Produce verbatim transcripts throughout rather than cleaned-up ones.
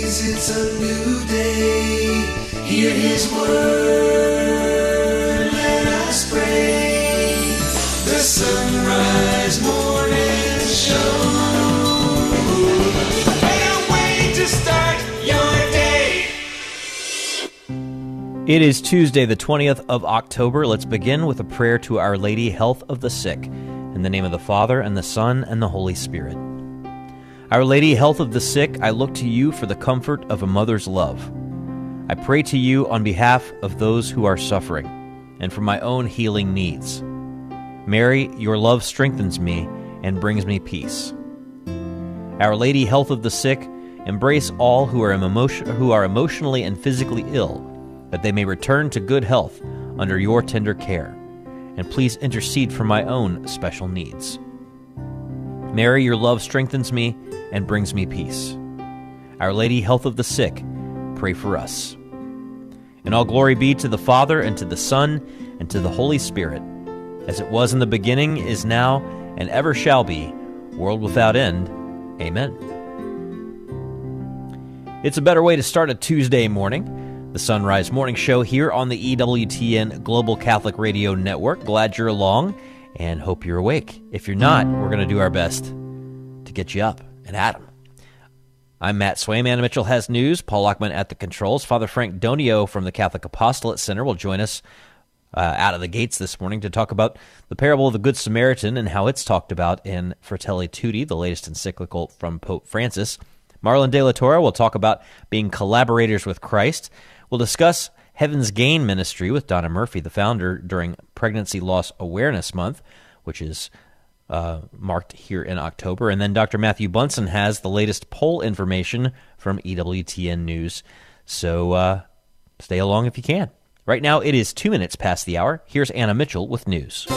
praise, it's a new day. Hear his word, let us pray. The Sunrise Morning Show. Can't wait to start your day. It is Tuesday, the twentieth of October. Let's begin with a prayer to Our Lady, Health of the Sick. In the name of the Father, and the Son, and the Holy Spirit. Our Lady, Health of the Sick, I look to you for the comfort of a mother's love. I pray to you on behalf of those who are suffering, and for my own healing needs. Mary, your love strengthens me and brings me peace. Our Lady, Health of the Sick, embrace all who are, emotion- who are emotionally and physically ill, that they may return to good health under your tender care. And please intercede for my own special needs. Mary, your love strengthens me and brings me peace. Our Lady, Health of the Sick, pray for us. And all glory be to the Father, and to the Son, and to the Holy Spirit, as it was in the beginning, is now, and ever shall be, world without end. Amen. It's a better way to start a Tuesday morning. The Sunrise Morning Show here on the E W T N Global Catholic Radio Network. Glad you're along and hope you're awake. If you're not, we're going to do our best to get you up and at 'em. I'm Matt Swaim. Anna Mitchell has news. Paul Lockman at the controls. Father Frank Donio from the Catholic Apostolate Center will join us uh, out of the gates this morning to talk about the parable of the Good Samaritan and how it's talked about in Fratelli Tutti, the latest encyclical from Pope Francis. Marlon De La Torre will talk about being collaborators with Christ. We'll discuss Heaven's Gain Ministry with Donna Murphy, the founder, during Pregnancy Loss Awareness Month, which is uh, marked here in October. And then Doctor Matthew Bunson has the latest poll information from E W T N News. So uh, stay along if you can. Right now, it is two minutes past the hour. Here's Anna Mitchell with news.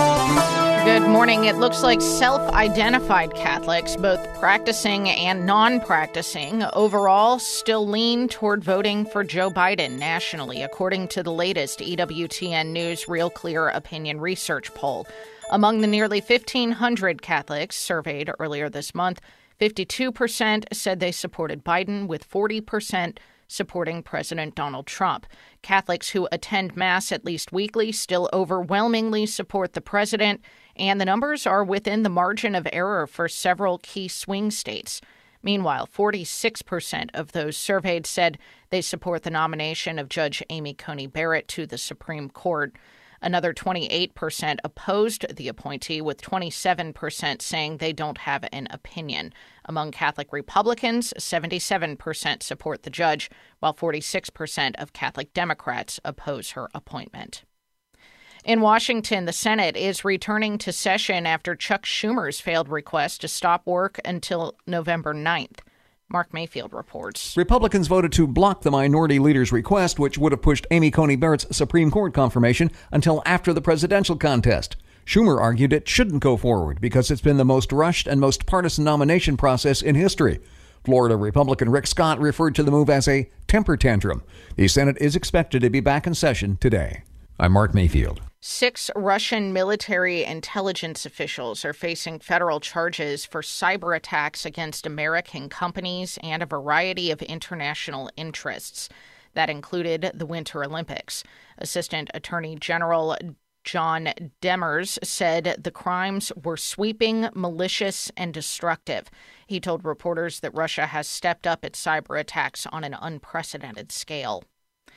Good morning. It looks like self-identified Catholics, both practicing and non-practicing, overall still lean toward voting for Joe Biden nationally, according to the latest E W T N News Real Clear Opinion Research poll. Among the nearly fifteen hundred Catholics surveyed earlier this month, fifty-two percent said they supported Biden, with forty percent supporting President Donald Trump. Catholics who attend Mass at least weekly still overwhelmingly support the president, and the numbers are within the margin of error for several key swing states. Meanwhile, forty-six percent of those surveyed said they support the nomination of Judge Amy Coney Barrett to the Supreme Court. Another twenty-eight percent opposed the appointee, with twenty-seven percent saying they don't have an opinion. Among Catholic Republicans, seventy-seven percent support the judge, while forty-six percent of Catholic Democrats oppose her appointment. In Washington, the Senate is returning to session after Chuck Schumer's failed request to stop work until November ninth. Mark Mayfield reports. Republicans voted to block the minority leader's request, which would have pushed Amy Coney Barrett's Supreme Court confirmation until after the presidential contest. Schumer argued it shouldn't go forward because it's been the most rushed and most partisan nomination process in history. Florida Republican Rick Scott referred to the move as a temper tantrum. The Senate is expected to be back in session today. I'm Mark Mayfield. Six Russian military intelligence officials are facing federal charges for cyber attacks against American companies and a variety of international interests. That included the Winter Olympics. Assistant Attorney General John Demers said the crimes were sweeping, malicious, and destructive. He told reporters that Russia has stepped up its cyber attacks on an unprecedented scale.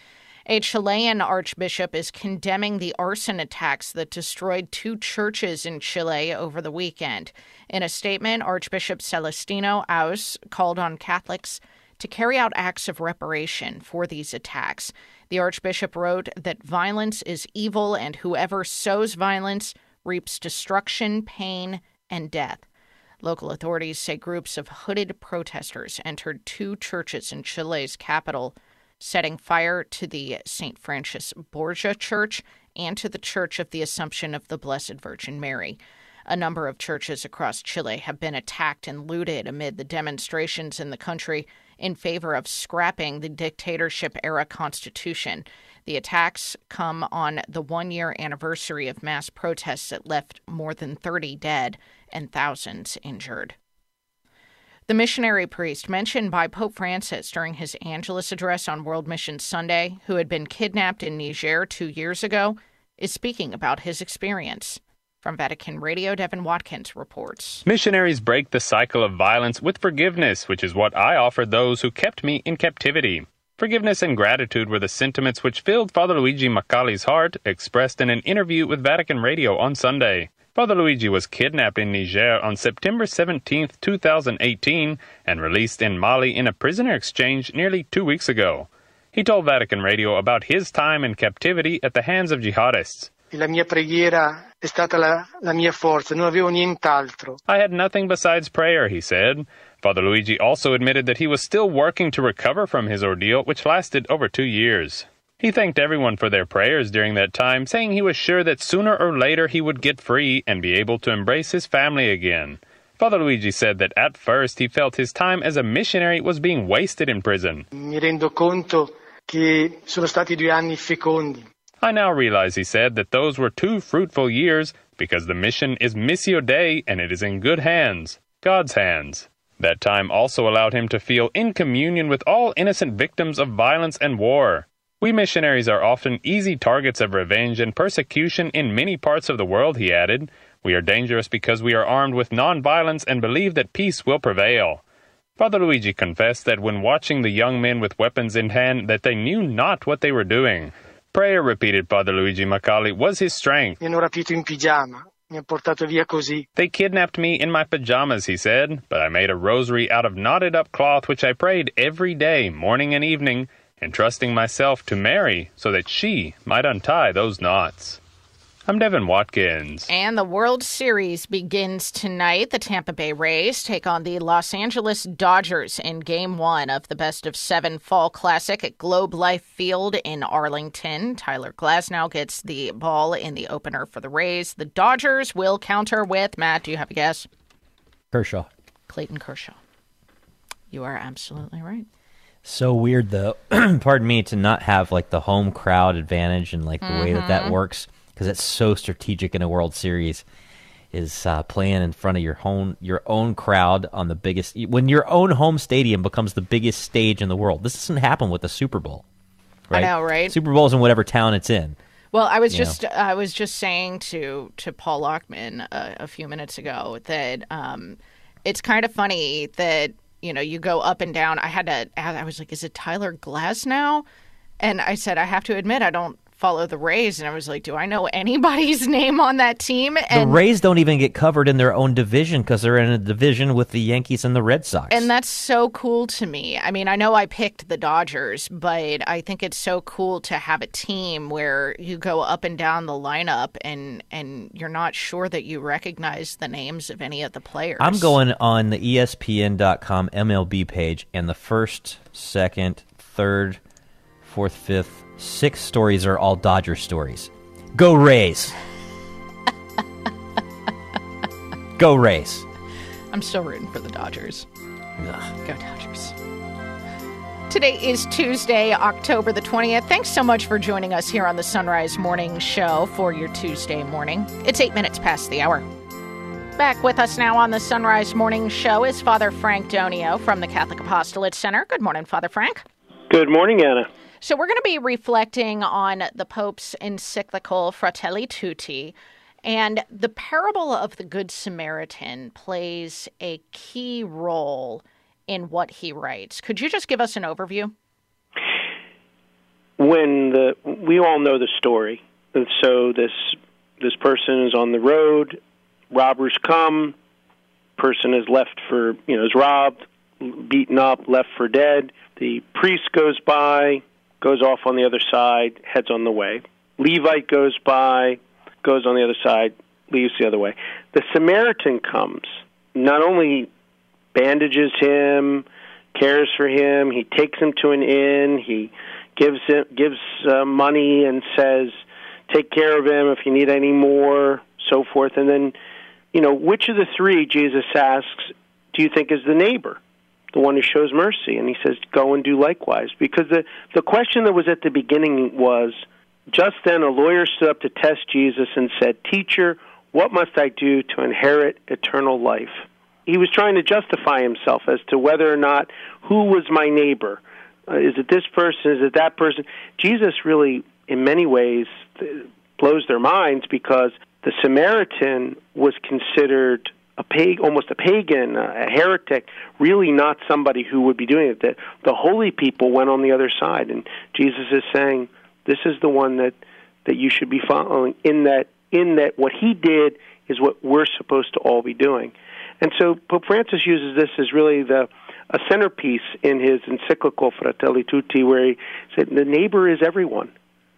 A Chilean archbishop is condemning the arson attacks that destroyed two churches in Chile over the weekend. In a statement, Archbishop Celestino Aus called on Catholics to carry out acts of reparation for these attacks. The archbishop wrote that violence is evil, and whoever sows violence reaps destruction, pain, and death. Local authorities say groups of hooded protesters entered two churches in Chile's capital, setting fire to the Saint Francis Borgia Church and to the Church of the Assumption of the Blessed Virgin Mary. A number of churches across Chile have been attacked and looted amid the demonstrations in the country in favor of scrapping the dictatorship-era constitution. The attacks come on the one-year anniversary of mass protests that left more than thirty dead and thousands injured. The missionary priest mentioned by Pope Francis during his Angelus address on World Mission Sunday, who had been kidnapped in Niger two years ago, is speaking about his experience. From Vatican Radio, Devin Watkins reports. Missionaries break the cycle of violence with forgiveness, which is what I offered those who kept me in captivity. Forgiveness and gratitude were the sentiments which filled Father Luigi Macali's heart, expressed in an interview with Vatican Radio on Sunday. Father Luigi was kidnapped in Niger on September seventeenth, two thousand eighteen, and released in Mali in a prisoner exchange nearly two weeks ago. He told Vatican Radio about his time in captivity at the hands of jihadists. La mia preghiera è stata la, la mia forza, non avevo nient'altro. I had nothing besides prayer, he said. Father Luigi also admitted that he was still working to recover from his ordeal, which lasted over two years. He thanked everyone for their prayers during that time, saying he was sure that sooner or later he would get free and be able to embrace his family again. Father Luigi said that at first he felt his time as a missionary was being wasted in prison. Mi rendo conto che sono stati due anni fecondi. I now realize, he said, that those were two fruitful years because the mission is Missio Dei and it is in good hands, God's hands. That time also allowed him to feel in communion with all innocent victims of violence and war. We missionaries are often easy targets of revenge and persecution in many parts of the world, he added. We are dangerous because we are armed with non-violence and believe that peace will prevail. Father Luigi confessed that when watching the young men with weapons in hand, that they knew not what they were doing. Prayer, repeated Father Luigi Macali, was his strength. Mi hanno rapito in pigiama. Mi hanno portato via così. They kidnapped me in my pajamas, he said, but I made a rosary out of knotted-up cloth which I prayed every day, morning and evening, entrusting myself to Mary so that she might untie those knots. I'm Devin Watkins. And the World Series begins tonight. The Tampa Bay Rays take on the Los Angeles Dodgers in Game one of the Best of Seven Fall Classic at Globe Life Field in Arlington. Tyler Glasnow gets the ball in the opener for the Rays. The Dodgers will counter with, Matt, do you have a guess? Kershaw. Clayton Kershaw. You are absolutely right. So weird, though, pardon me, to not have like the home crowd advantage and like the mm-hmm. way that that works, because it's so strategic in a World Series, is uh, playing in front of your own your own crowd on the biggest, when your own home stadium becomes the biggest stage in the world. This doesn't happen with the Super Bowl, right? I know, right? Super Bowl's in whatever town it's in. Well, I was you just know. I was just saying to to Paul Lockman uh, a few minutes ago that um, it's kind of funny that, you know, you go up and down. I had to, I was like, is it Tyler Glasnow? And I said, I have to admit, I don't follow the Rays. And I was like, do I know anybody's name on that team? And the Rays don't even get covered in their own division because they're in a division with the Yankees and the Red Sox. And that's so cool to me. I mean, I know I picked the Dodgers, but I think it's so cool to have a team where you go up and down the lineup and, and you're not sure that you recognize the names of any of the players. I'm going on the E S P N dot com M L B page, and the first, second, third, fourth, fifth, six stories are all Dodger stories. Go Rays. Go Rays. I'm still rooting for the Dodgers. Ugh. Go Dodgers. Today is Tuesday, October the twentieth. Thanks so much for joining us here on the Sunrise Morning Show for your Tuesday morning. It's eight minutes past the hour. Back with us now on the Sunrise Morning Show is Father Frank Donio from the Catholic Apostolate Center. Good morning, Father Frank. Good morning, Anna. So we're going to be reflecting on the Pope's encyclical Fratelli Tutti, and the parable of the Good Samaritan plays a key role in what he writes. Could you just give us an overview? When the we all know the story, and so this this person is on the road, robbers come, person is left for you know is robbed, beaten up, left for dead. The priest goes by, goes off on the other side, heads on the way. Levite goes by, goes on the other side, leaves the other way. The Samaritan comes, not only bandages him, cares for him, he takes him to an inn, he gives him, gives uh, money and says, take care of him if you need any more, so forth. And then, you know, which of the three, Jesus asks, do you think is the neighbor? The one who shows mercy, and he says, go and do likewise. Because the, the question that was at the beginning was, just then a lawyer stood up to test Jesus and said, Teacher, what must I do to inherit eternal life? he was trying to justify himself as to whether or not who was my neighbor. Uh, is it this person? Is it that person? Jesus really, in many ways, blows their minds because the Samaritan was considered a pag- almost a pagan, a heretic, really not somebody who would be doing it. The, the holy people went on the other side, and Jesus is saying, this is the one that, that you should be following, in that, in that what he did is what we're supposed to all be doing. And so Pope Francis uses this as really the a centerpiece in his encyclical Fratelli Tutti, where he said, the neighbor is everyone.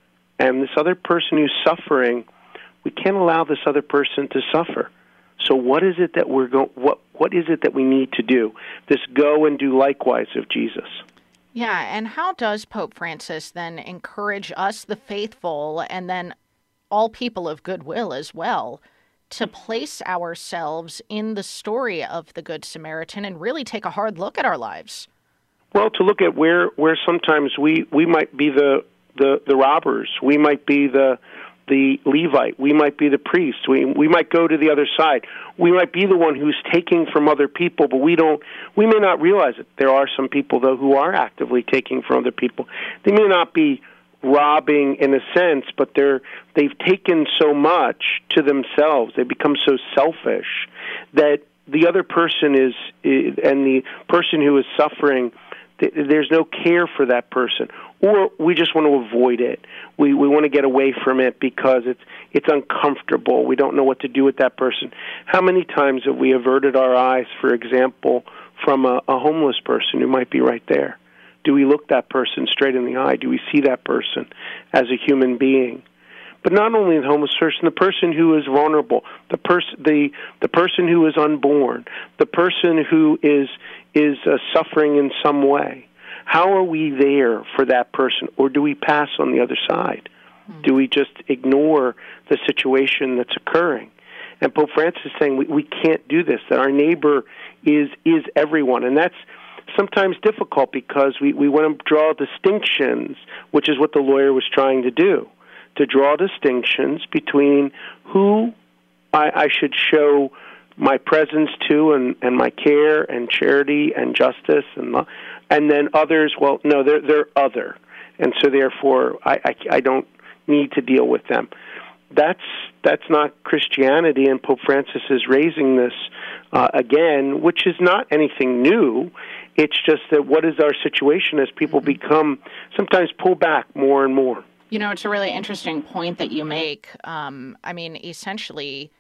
And this other person who's suffering, we can't allow this other person to suffer. So what is it that we're go- what what is it that we need to do? This go and do likewise of Jesus. Yeah, and how does Pope Francis then encourage us, the faithful, and then all people of goodwill as well, to place ourselves in the story of the Good Samaritan and really take a hard look at our lives? Well, to look at where, where sometimes we, we might be the, the, the robbers, we might be the the Levite, we might be the priest, we we might go to the other side. We might be the one who's taking from other people, but we don't we may not realize it. There are some people though who are actively taking from other people. They may not be robbing in a sense, but they're they've taken so much to themselves. They become so selfish that the other person is, is and the person who is suffering, there's no care for that person, or we just want to avoid it. We we want to get away from it because it's it's uncomfortable. We don't know what to do with that person. How many times have we averted our eyes, for example, from a, a homeless person who might be right there? Do we look that person straight in the eye? Do we see that person as a human being? But not only the homeless person, the person who is vulnerable, the person the the person who is unborn, the person who is is uh, suffering in some way. How are we there for that person, or do we pass on the other side? Mm-hmm. Do we just ignore the situation that's occurring? And Pope Francis is saying we, we can't do this, that our neighbor is is everyone. And that's sometimes difficult because we, we want to draw distinctions, which is what the lawyer was trying to do, to draw distinctions between who I, I should show my presence to and, and my care and charity and justice and love. And then others, well, no, they're they're other, and so therefore I, I, I don't need to deal with them. That's that's not Christianity, and Pope Francis is raising this uh, again, which is not anything new. It's just that what is our situation as people become sometimes pull back more and more. You know, it's a really interesting point that you make. Um, I mean, essentially,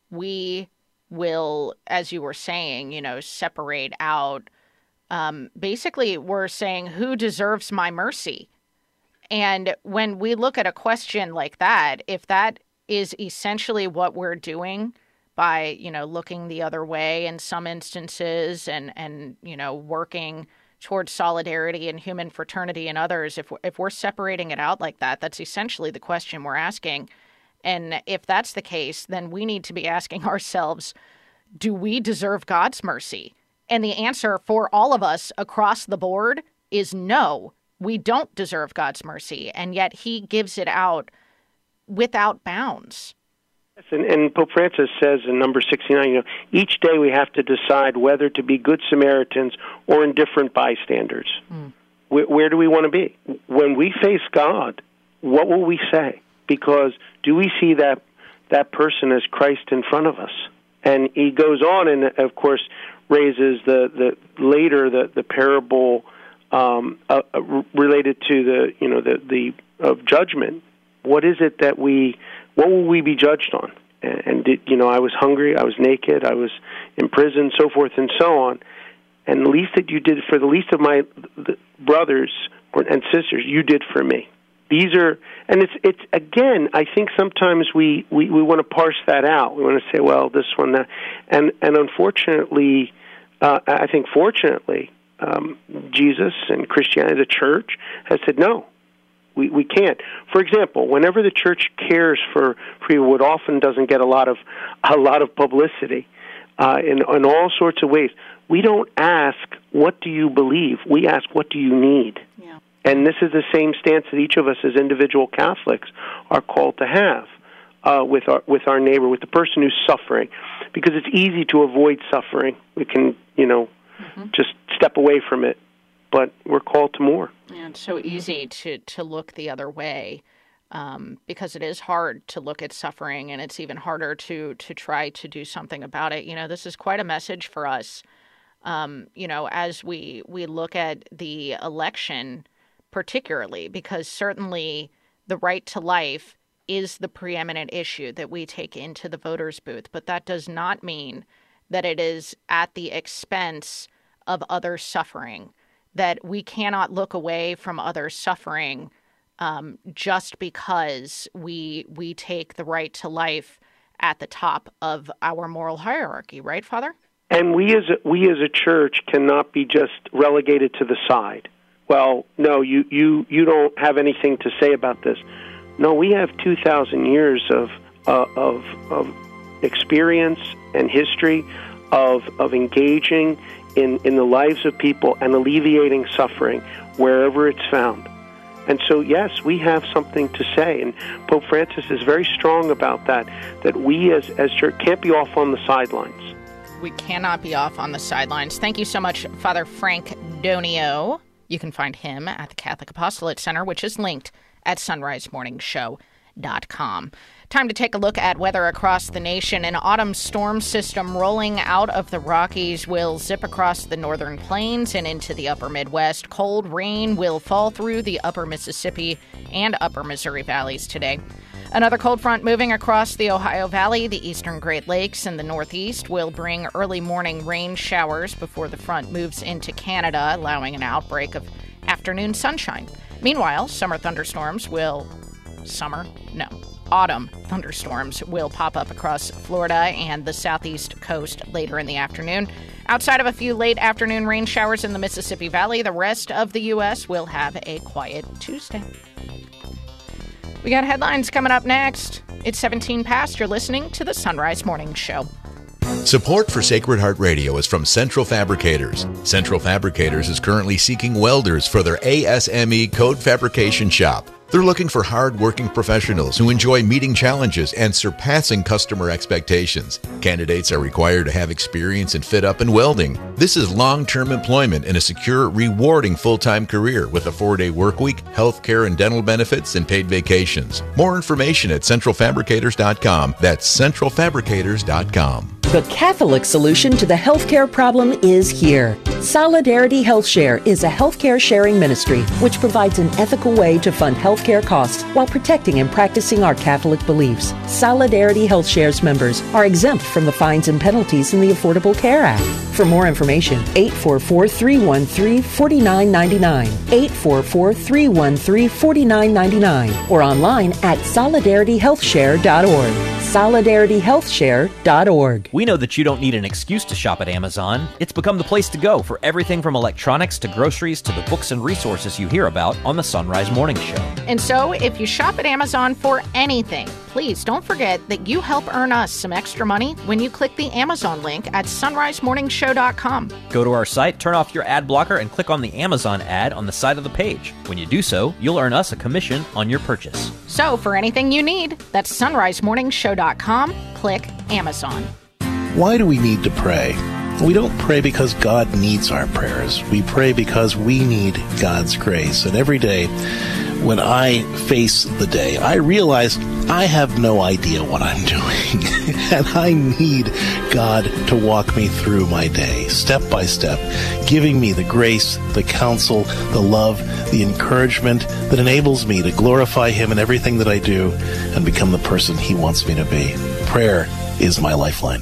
we will, as you were saying, you know, separate out. Um, basically, we're saying, who deserves my mercy? And when we look at a question like that, if that is essentially what we're doing by, you know, looking the other way in some instances and, and you know, working towards solidarity and human fraternity in others, if, if we're separating it out like that, that's essentially the question we're asking. And if that's the case, then we need to be asking ourselves, do we deserve God's mercy? And the answer for all of us across the board is no, we don't deserve God's mercy. And yet he gives it out without bounds. Yes, and, and Pope Francis says in number sixty-nine, you know, each day we have to decide whether to be good Samaritans or indifferent bystanders. Mm. Where, where do we want to be? When we face God, what will we say? Because do we see that that person as Christ in front of us? And he goes on and, of course, raises the, the later the, the parable um, uh, related to the you know the the of judgment. What is it that we what will we be judged on? And, and did, you know I was hungry, I was naked, I was in prison, so forth and so on. And the least that you did for the least of my brothers and sisters, you did for me. These are, and it's it's again. I think sometimes we, we, we want to parse that out. We want to say, well, this one, that, and and unfortunately, uh, I think fortunately, um, Jesus and Christianity, the Church, has said no, we we can't. For example, whenever the Church cares for for what often doesn't get a lot of a lot of publicity, uh, in in all sorts of ways, we don't ask what do you believe. We ask what do you need. Yeah. And this is the same stance that each of us as individual Catholics are called to have. uh, with our with our neighbor, with the person who's suffering, because it's easy to avoid suffering. We can, you know, mm-hmm. just step away from it, but we're called to more. Yeah, it's so easy to, to look the other way um, because it is hard to look at suffering, and it's even harder to to try to do something about it. You know, this is quite a message for us. Um, you know, as we we look at the election, particularly, because certainly the right to life is the preeminent issue that we take into the voters' booth. But that does not mean that it is at the expense of other suffering, that we cannot look away from other suffering um, just because we we take the right to life at the top of our moral hierarchy. Right, Father? And we as a, we as a church cannot be just relegated to the side. Well, no, you, you, you don't have anything to say about this. No, we have two thousand years of uh, of of experience and history of of engaging in, in the lives of people and alleviating suffering wherever it's found. And so, yes, we have something to say, and Pope Francis is very strong about that, that we as, as church can't be off on the sidelines. We cannot be off on the sidelines. Thank you so much, Father Frank Donio. You can find him at the Catholic Apostolate Center, which is linked at sunrise morning show dot com. Time to take a look at weather across the nation. An autumn storm system rolling out of the Rockies will zip across the northern plains and into the upper Midwest. Cold rain will fall through the upper Mississippi and upper Missouri valleys today. Another cold front moving across the Ohio Valley, the eastern Great Lakes, and the Northeast will bring early morning rain showers before the front moves into Canada, allowing an outbreak of afternoon sunshine. Meanwhile, summer thunderstorms will... Summer? No. Autumn thunderstorms will pop up across Florida and the southeast coast later in the afternoon. Outside of a few late afternoon rain showers in the Mississippi Valley, the rest of the U S will have a quiet Tuesday. We got headlines coming up next. It's seventeen past. You're listening to the Sunrise Morning Show. Support for Sacred Heart Radio is from Central Fabricators. Central Fabricators is currently seeking welders for their A S M E code fabrication shop. They're looking for hard-working professionals who enjoy meeting challenges and surpassing customer expectations. Candidates are required to have experience in fit-up and welding. This is long-term employment in a secure, rewarding full-time career with a four-day work week, health care and dental benefits, and paid vacations. More information at central fabricators dot com. That's central fabricators dot com. The Catholic solution to the healthcare problem is here. Solidarity Health Share is a healthcare sharing ministry which provides an ethical way to fund healthcare costs while protecting and practicing our Catholic beliefs. Solidarity Health Share's members are exempt from the fines and penalties in the Affordable Care Act. For more information, eight four four, three one three, four nine nine nine, eight four four, three one three, four nine nine nine, or online at solidarity health share dot org. solidarity health share dot org. We know that you don't need an excuse to shop at Amazon. It's become the place to go for everything from electronics to groceries to the books and resources you hear about on the Sunrise Morning Show. And so, if you shop at Amazon for anything, please don't forget that you help earn us some extra money when you click the Amazon link at sunrise morning show dot com. Go to our site, turn off your ad blocker, and click on the Amazon ad on the side of the page. When you do so, you'll earn us a commission on your purchase. So, for anything you need, that's sunrise morning show dot com. Click Amazon. Why do we need to pray? We don't pray because God needs our prayers. We pray because we need God's grace. And every day, when I face the day, I realize I have no idea what I'm doing. And I need God to walk me through my day, step by step, giving me the grace, the counsel, the love, the encouragement that enables me to glorify Him in everything that I do and become the person He wants me to be. Prayer is my lifeline.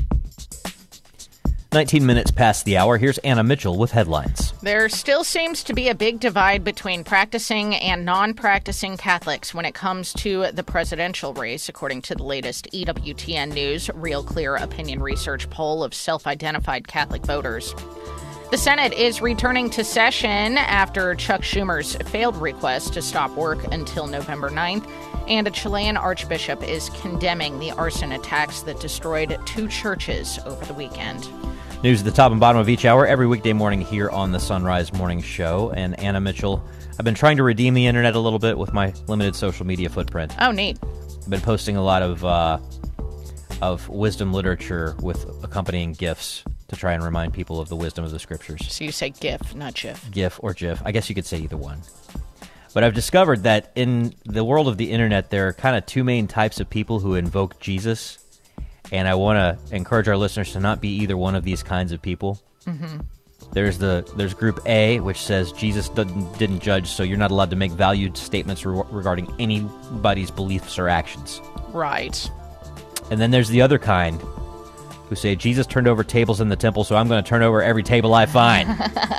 nineteen minutes past the hour, here's Anna Mitchell with headlines. There still seems to be a big divide between practicing and non-practicing Catholics when it comes to the presidential race, according to the latest E W T N News Real Clear Opinion Research poll of self-identified Catholic voters. The Senate is returning to session after Chuck Schumer's failed request to stop work until November ninth, and a Chilean archbishop is condemning the arson attacks that destroyed two churches over the weekend. News at the top and bottom of each hour every weekday morning here on the Sunrise Morning Show. And Anna Mitchell, I've been trying to redeem the internet a little bit with my limited social media footprint. Oh, neat. been posting a lot of uh, of wisdom literature with accompanying GIFs to try and remind people of the wisdom of the scriptures. So you say GIF, not GIF. GIF or GIF. I guess you could say either one. But I've discovered that in the world of the internet, there are kind of two main types of people who invoke Jesus, and I want to encourage our listeners to not be either one of these kinds of people. Mm-hmm. There's the there's Group A, which says Jesus didn't, didn't judge, so you're not allowed to make valued statements re- regarding anybody's beliefs or actions. Right. And then there's the other kind, who say Jesus turned over tables in the temple, so I'm going to turn over every table I find.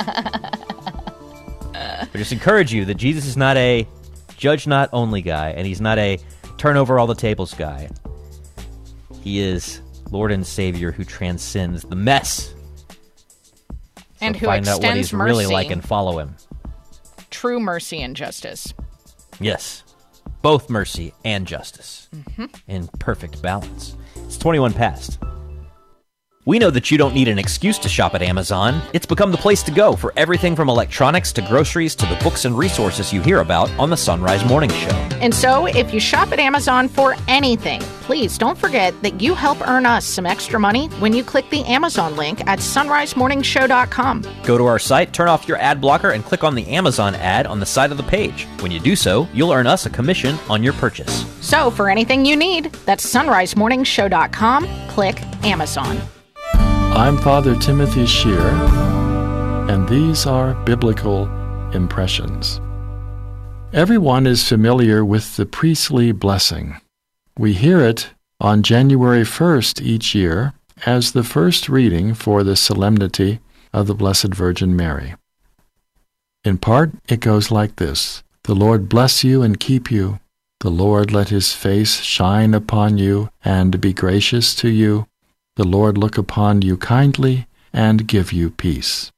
I just encourage you that Jesus is not a judge not only guy, and he's not a turn over all the tables guy. He is Lord and Savior who transcends the mess. So and who find extends out what he's mercy, really like and follow him. True mercy and justice. Yes. Both mercy and justice. Mm-hmm. In perfect balance. It's twenty-one past. We know that you don't need an excuse to shop at Amazon. It's become the place to go for everything from electronics to groceries to the books and resources you hear about on the Sunrise Morning Show. And so, if you shop at Amazon for anything, please don't forget that you help earn us some extra money when you click the Amazon link at sunrise morning show dot com. Go to our site, turn off your ad blocker, and click on the Amazon ad on the side of the page. When you do so, you'll earn us a commission on your purchase. So, for anything you need, that's sunrise morning show dot com. Click Amazon. I'm Father Timothy Shear, and these are Biblical Impressions. Everyone is familiar with the priestly blessing. We hear it on January first each year as the first reading for the Solemnity of the Blessed Virgin Mary. In part, it goes like this: The Lord bless you and keep you. The Lord let his face shine upon you and be gracious to you. The Lord look upon you kindly and give you peace.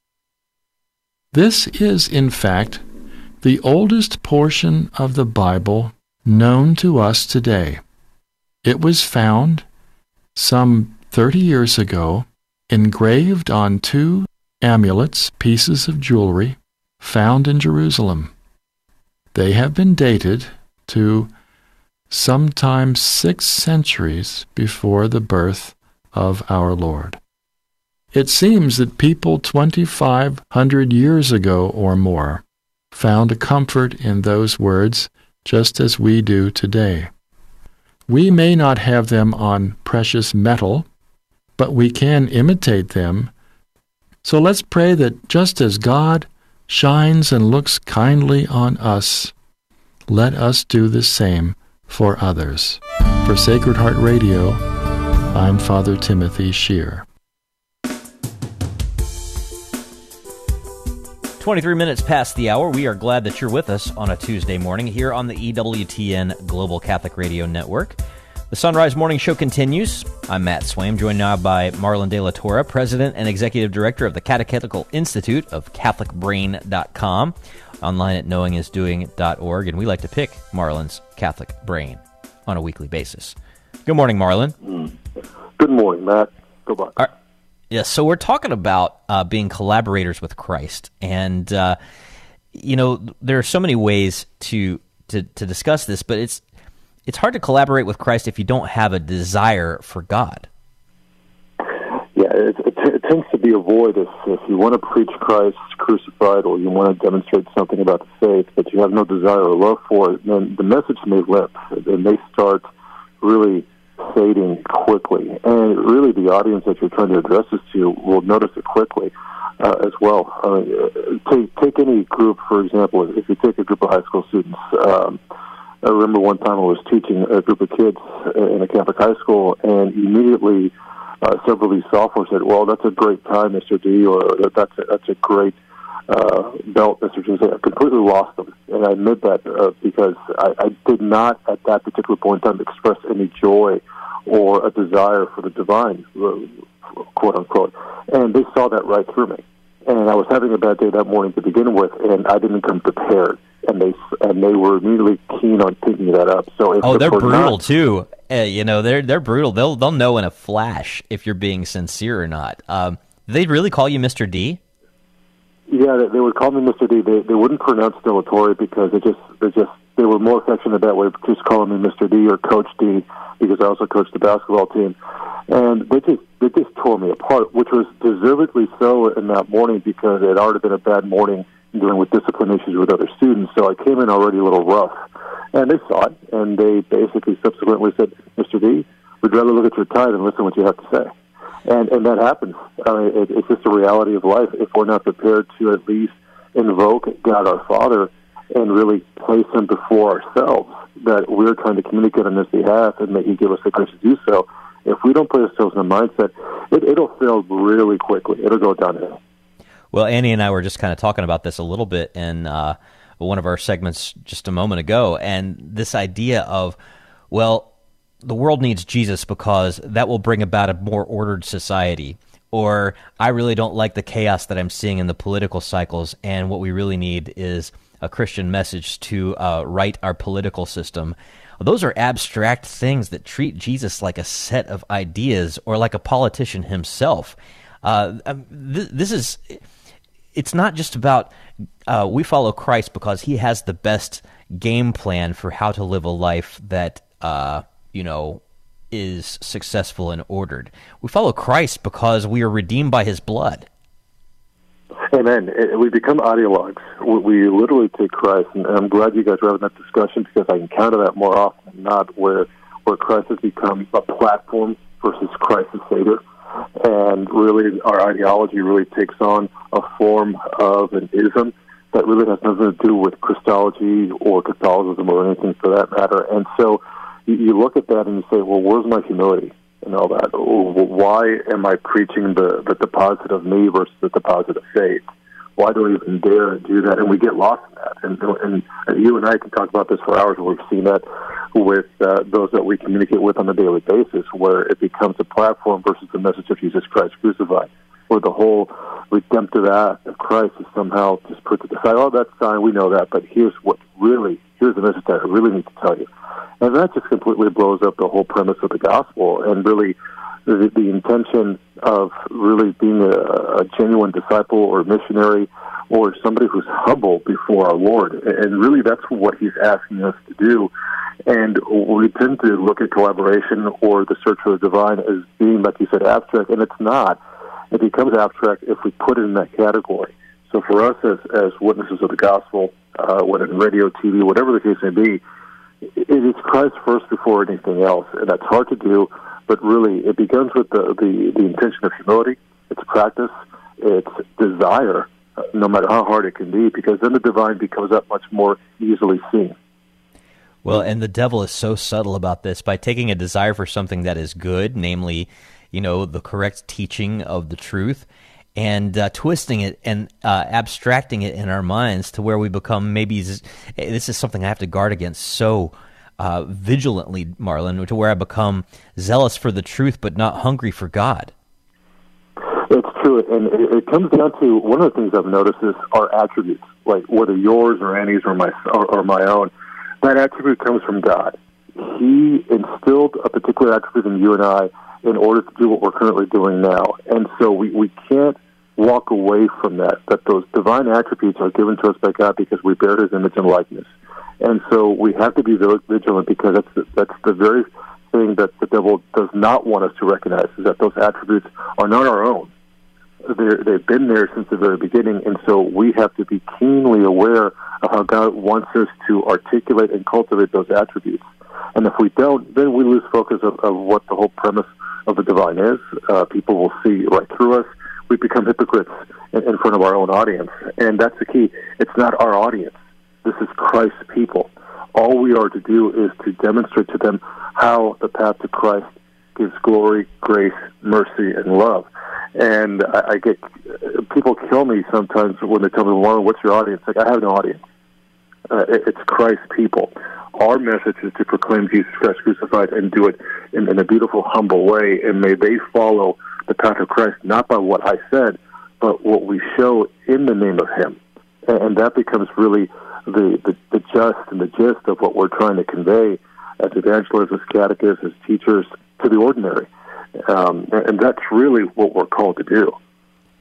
This is, in fact, the oldest portion of the Bible known to us today. It was found some thirty years ago, engraved on two amulets, pieces of jewelry, found in Jerusalem. They have been dated to sometime six centuries before the birth of our Lord. It seems that people twenty-five hundred years ago or more found a comfort in those words just as we do today. We may not have them on precious metal, but we can imitate them. So let's pray that just as God shines and looks kindly on us, let us do the same for others. For Sacred Heart Radio, I'm Father Timothy Shear. twenty-three minutes past the hour. We are glad that you're with us on a Tuesday morning here on the E W T N Global Catholic Radio Network. The Sunrise Morning Show continues. I'm Matt Swaim, joined now by Marlon De La Torre, President and Executive Director of the Catechetical Institute of Catholic Brain dot com, online at knowing is doing dot org, and we like to pick Marlon's Catholic Brain on a weekly basis. Good morning, Marlon. Mm. Good morning, Matt. Go back. Yes, yeah, so we're talking about uh, being collaborators with Christ, and uh, you know there are so many ways to, to to discuss this, but it's it's hard to collaborate with Christ if you don't have a desire for God. Yeah, it, it, it tends to be a void if, if you want to preach Christ crucified or you want to demonstrate something about the faith, but you have no desire or love for it, then the message may limp, and they start really fading quickly. And really the audience that you're trying to address this to will notice it quickly uh, as well. Uh, take, take any group, for example, if you take a group of high school students. Um, I remember one time I was teaching a group of kids in a Catholic high school, and immediately uh, several of these sophomores said, well, that's a great time, Mister D, or that's a, that's a great uh, belt, Mister G. I completely lost them, and I admit that uh, because I, I did not, at that particular point in time, express any joy or a desire for the divine, uh, quote-unquote, and they saw that right through me. And I was having a bad day that morning to begin with, and I didn't come prepared, and they and they were immediately keen on picking that up. So if oh, they're brutal not, too. Uh, you know, they're they're brutal. They'll they'll know in a flash if you're being sincere or not. Um, do they really call you Mister D? Yeah, they, they would call me Mister D. They they wouldn't pronounce De La Torre because they just they just they were more affectionate that way, just calling me Mister D or Coach D, because I also coached the basketball team. And they just they just tore me apart, which was deservedly so in that morning, because it had already been a bad morning dealing with discipline issues with other students. So I came in already a little rough. And they saw it, and they basically subsequently said, Mister D, we'd rather look at your tie than listen to what you have to say. And and that happens. I mean, it, it's just a reality of life. If we're not prepared to at least invoke God our Father and really place Him before ourselves, that we're trying to communicate on His behalf and that He give us the grace to do so, if we don't put ourselves in a mindset, it, it'll fail really quickly. It'll go downhill. Well, Annie and I were just kind of talking about this a little bit in uh, one of our segments just a moment ago, and this idea of, well, the world needs Jesus because that will bring about a more ordered society. Or I really don't like the chaos that I'm seeing in the political cycles, and what we really need is a Christian message to uh, right our political system. Those are abstract things that treat Jesus like a set of ideas or like a politician himself. Uh, th- this is, it's not just about uh, we follow Christ because He has the best game plan for how to live a life that, uh, you know, is successful and ordered. We follow Christ because we are redeemed by His blood. Amen. We become ideologues. We literally take Christ, and I'm glad you guys are having that discussion, because I encounter that more often than not, where where Christ has become a platform versus Christ as Savior, and really our ideology really takes on a form of an ism that really has nothing to do with Christology or Catholicism or anything for that matter. And so you, you look at that and you say, well, where's my humility? And all that. Why am I preaching the, the deposit of me versus the deposit of faith? Why do I even dare do that? And we get lost in that. And, and, and you and I can talk about this for hours, and we've seen that with uh, those that we communicate with on a daily basis, where it becomes a platform versus the message of Jesus Christ crucified, where the whole redemptive act of Christ is somehow just put to the side. Oh, that's fine, we know that, but here's what really, here's the message that I really need to tell you. And that just completely blows up the whole premise of the gospel, and really the, the intention of really being a, a genuine disciple or missionary or somebody who's humble before our Lord. And really that's what He's asking us to do. And we tend to look at collaboration or the search for the divine as being, like you said, abstract, and it's not. It becomes abstract if we put it in that category. So for us as, as witnesses of the gospel, uh, whether in radio, T V, whatever the case may be, it is Christ first before anything else, and that's hard to do, but really it begins with the, the, the intention of humility, it's practice, it's desire, uh, no matter how hard it can be, because then the divine becomes that much more easily seen. Well, and the devil is so subtle about this. By taking a desire for something that is good, namely, you know, the correct teaching of the truth, and uh, twisting it and uh, abstracting it in our minds to where we become maybe, this is something I have to guard against so uh, vigilantly, Marlon, to where I become zealous for the truth but not hungry for God. It's true, and it, it comes down to, one of the things I've noticed is our attributes, like whether yours or Annie's or my, or, or my own, that attribute comes from God. He instilled a particular attribute in you and I in order to do what we're currently doing now. And so we, we can't walk away from that, that those divine attributes are given to us by God because we bear His image and likeness. And so we have to be vigilant, because that's the, that's the very thing that the devil does not want us to recognize, is that those attributes are not our own. They're, they've been there since the very beginning, and so we have to be keenly aware of how God wants us to articulate and cultivate those attributes. And if we don't, then we lose focus of, of what the whole premise of the divine is. Uh, people will see right through us. We become hypocrites in, in front of our own audience. And that's the key. It's not our audience. This is Christ's people. All we are to do is to demonstrate to them how the path to Christ gives glory, grace, mercy, and love. And I, I get, people kill me sometimes when they tell me, well, what's your audience? Like, I have no audience. Uh, it, it's Christ's people. Our message is to proclaim Jesus Christ crucified and do it in, in a beautiful, humble way. And may they follow the path of Christ, not by what I said, but what we show in the name of Him. And, and that becomes really the, the, the just and the gist of what we're trying to convey as evangelists, as catechists, as teachers, to the ordinary. Um, and that's really what we're called to do.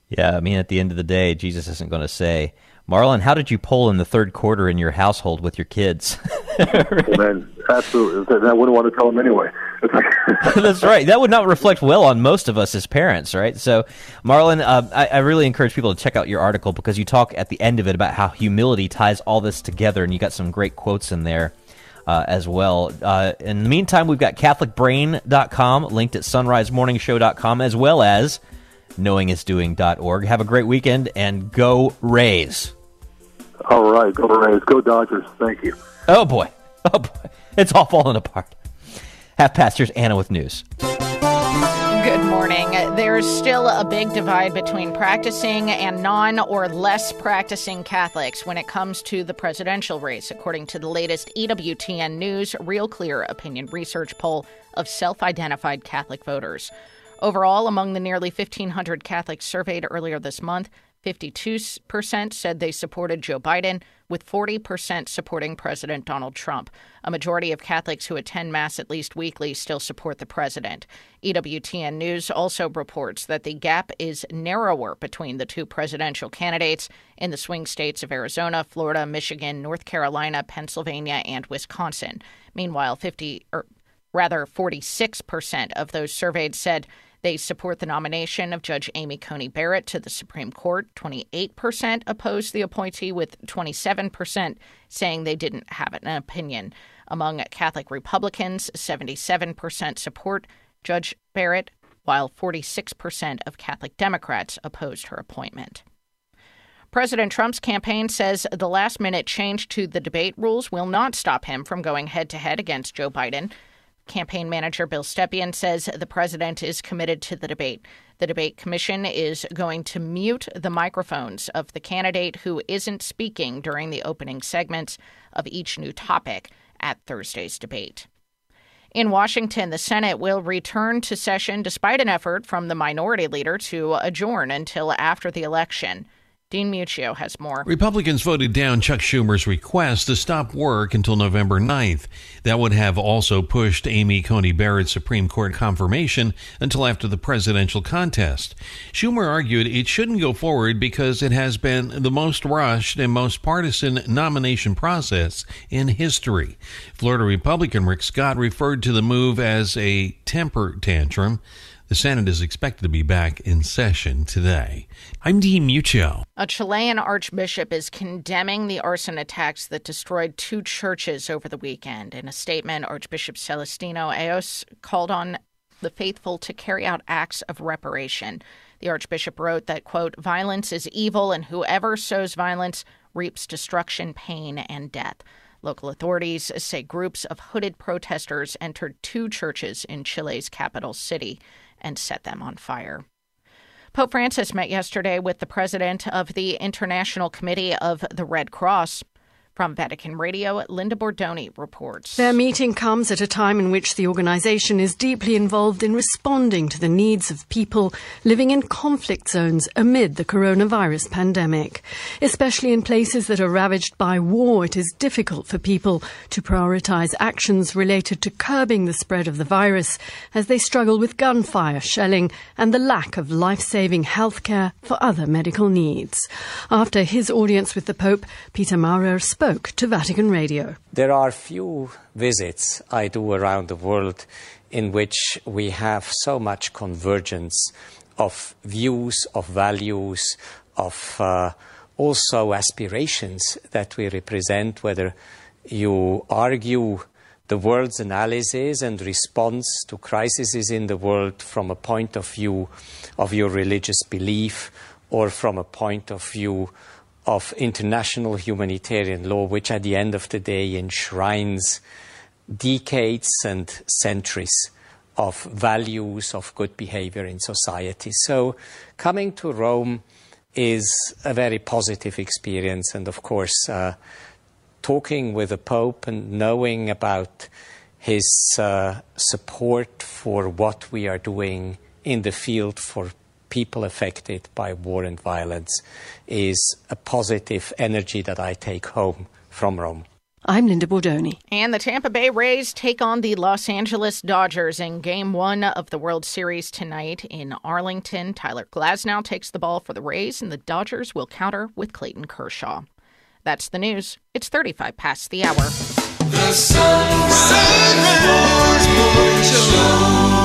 Yeah, I mean, at the end of the day, Jesus isn't going to say, Marlon, how did you poll in the third quarter in your household with your kids? Man, absolutely. I wouldn't want to tell them anyway. That's right. That would not reflect well on most of us as parents, right? So, Marlon, uh, I, I really encourage people to check out your article because you talk at the end of it about how humility ties all this together, and you got some great quotes in there uh, as well. Uh, in the meantime, we've got Catholic Brain dot com linked at sunrise morning show dot com as well as knowing is doing dot org. Have a great weekend and go Rays. All right, go Rays. Go Dodgers. Thank you. Oh, boy. Oh, boy. It's all falling apart. Half past, here's Anna with news. Good morning. There's still a big divide between practicing and non- or less practicing Catholics when it comes to the presidential race, according to the latest E W T N News Real Clear Opinion Research poll of self-identified Catholic voters. Overall, among the nearly fifteen hundred Catholics surveyed earlier this month, fifty-two percent said they supported Joe Biden, with forty percent supporting President Donald Trump. A majority of Catholics who attend Mass at least weekly still support the president. E W T N News also reports that the gap is narrower between the two presidential candidates in the swing states of Arizona, Florida, Michigan, North Carolina, Pennsylvania, and Wisconsin. Meanwhile, fifty or rather forty-six percent of those surveyed said they support the nomination of Judge Amy Coney Barrett to the Supreme Court. twenty-eight percent opposed the appointee, with twenty-seven percent saying they didn't have an opinion. Among Catholic Republicans, seventy-seven percent support Judge Barrett, while forty-six percent of Catholic Democrats opposed her appointment. President Trump's campaign says the last-minute change to the debate rules will not stop him from going head-to-head against Joe Biden. Campaign manager Bill Stepien says the president is committed to the debate. The debate commission is going to mute the microphones of the candidate who isn't speaking during the opening segments of each new topic at Thursday's debate. In Washington, the Senate will return to session despite an effort from the minority leader to adjourn until after the election. Dean Muccio has more. Republicans voted down Chuck Schumer's request to stop work until November ninth. That would have also pushed Amy Coney Barrett's Supreme Court confirmation until after the presidential contest. Schumer argued it shouldn't go forward because it has been the most rushed and most partisan nomination process in history. Florida Republican Rick Scott referred to the move as a temper tantrum. The Senate is expected to be back in session today. I'm Dean Muccio. A Chilean archbishop is condemning the arson attacks that destroyed two churches over the weekend. In a statement, Archbishop Celestino Eos called on the faithful to carry out acts of reparation. The archbishop wrote that, quote, violence is evil, and whoever sows violence reaps destruction, pain, and death. Local authorities say groups of hooded protesters entered two churches in Chile's capital city and set them on fire. Pope Francis met yesterday with the president of the International Committee of the Red Cross. From Vatican Radio, Linda Bordoni reports. Their meeting comes at a time in which the organization is deeply involved in responding to the needs of people living in conflict zones amid the coronavirus pandemic. Especially in places that are ravaged by war, it is difficult for people to prioritize actions related to curbing the spread of the virus as they struggle with gunfire, shelling, and the lack of life-saving healthcare for other medical needs. After his audience with the Pope, Peter Maurer spoke to Vatican Radio. There are few visits I do around the world in which we have so much convergence of views, of values, of uh, also aspirations that we represent, whether you argue the world's analysis and response to crises in the world from a point of view of your religious belief or from a point of view of international humanitarian law, which at the end of the day enshrines decades and centuries of values of good behavior in society. So coming to Rome is a very positive experience, and of course uh, talking with the Pope and knowing about his uh, support for what we are doing in the field for people affected by war and violence is a positive energy that I take home from Rome. I'm Linda Bordoni. And the Tampa Bay Rays take on the Los Angeles Dodgers in Game one of the World Series tonight in Arlington. Tyler Glasnow takes the ball for the Rays, and the Dodgers will counter with Clayton Kershaw. That's the news. It's thirty-five past the hour. The Sunrise Morning Show.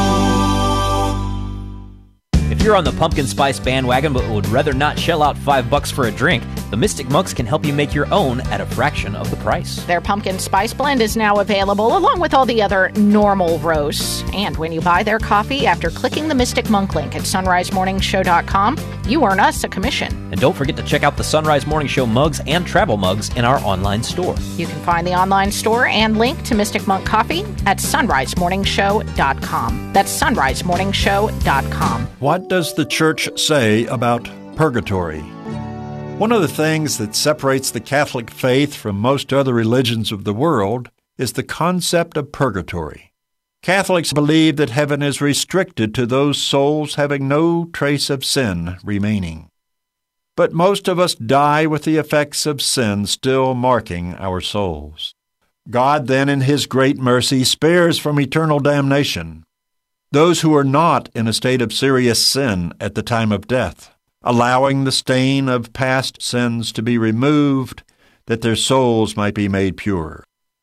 If you're on the pumpkin spice bandwagon but would rather not shell out five bucks for a drink, the Mystic Monks can help you make your own at a fraction of the price. Their pumpkin spice blend is now available along with all the other normal roasts. And when you buy their coffee after clicking the Mystic Monk link at sunrise morning show dot com, you earn us a commission. And don't forget to check out the Sunrise Morning Show mugs and travel mugs in our online store. You can find the online store and link to Mystic Monk Coffee at sunrise morning show dot com. That's sunrise morning show dot com. What does the church say about purgatory? One of the things that separates the Catholic faith from most other religions of the world is the concept of purgatory. Catholics believe that heaven is restricted to those souls having no trace of sin remaining. But most of us die with the effects of sin still marking our souls. God then, in His great mercy, spares from eternal damnation those who are not in a state of serious sin at the time of death, allowing the stain of past sins to be removed, that their souls might be made pure.